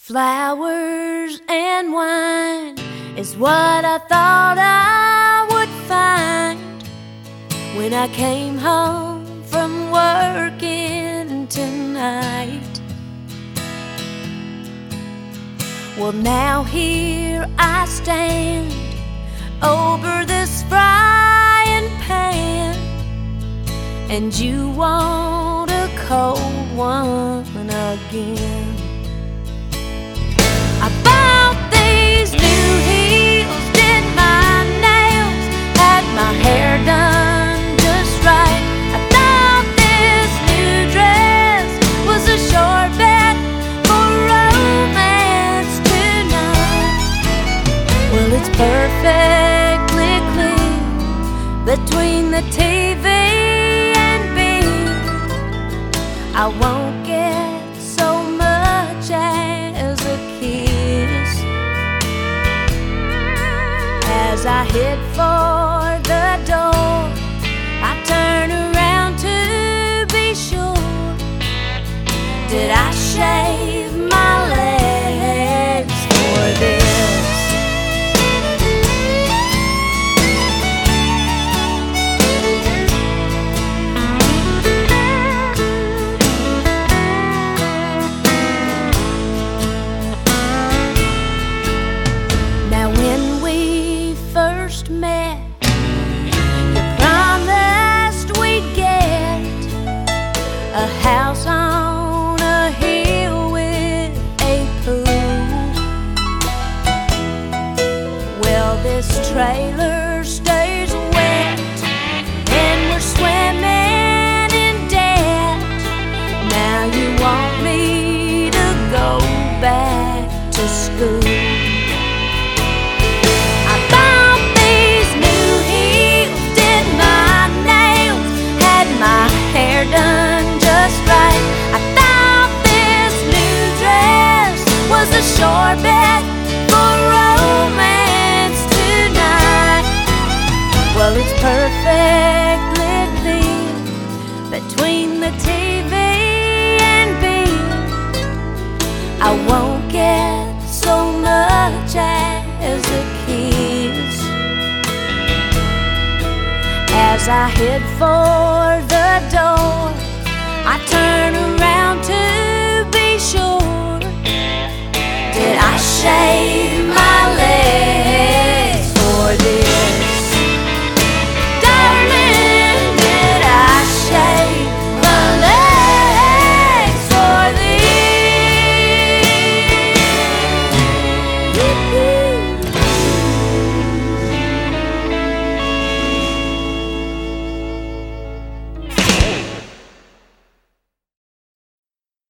Flowers and wine is what I thought I would find when I came home from working tonight. Well, now here I stand over this frying pan, and you want a cold one again. I bought these new heels, did my nails, had my hair done just right. I thought this new dress was a sure bet for romance tonight. Well, it's perfectly clear between the TV and me, I won't get so much as a kiss. As I head for the door, I turn around to be sure. Did I shave my legs for this? Now when we first met, you promised we'd get a house on a hill with a pool. Well, this trailer stays wet and we're swimming in debt. Now you want me to go back to school. I bought these new heels, did my nails, had my hair done just right. I thought this new dress was a sure bet for romance tonight. Well, it's perfectly clear between the TV and me, I won't get so much as a kiss. As I head for the door,